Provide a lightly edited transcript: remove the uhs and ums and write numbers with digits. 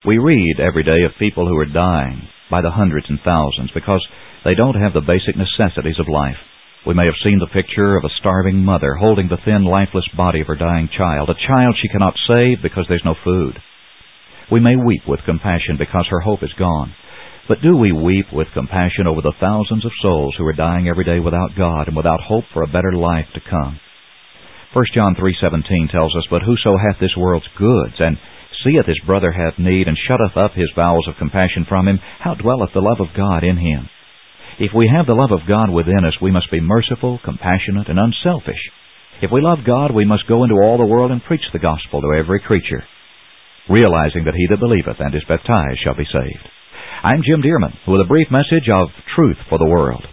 We read every day of people who are dying by the hundreds and thousands because they don't have the basic necessities of life. We may have seen the picture of a starving mother holding the thin, lifeless body of her dying child, a child she cannot save because there's no food. We may weep with compassion because her hope is gone. But do we weep with compassion over the thousands of souls who are dying every day without God and without hope for a better life to come? 1 John 3:17 tells us, "But whoso hath this world's goods, and seeth his brother hath need, and shutteth up his bowels of compassion from him, how dwelleth the love of God in him?" If we have the love of God within us, we must be merciful, compassionate, and unselfish. If we love God, we must go into all the world and preach the gospel to every creature, realizing that he that believeth and is baptized shall be saved. I'm Jim Dearman with a brief message of truth for the world.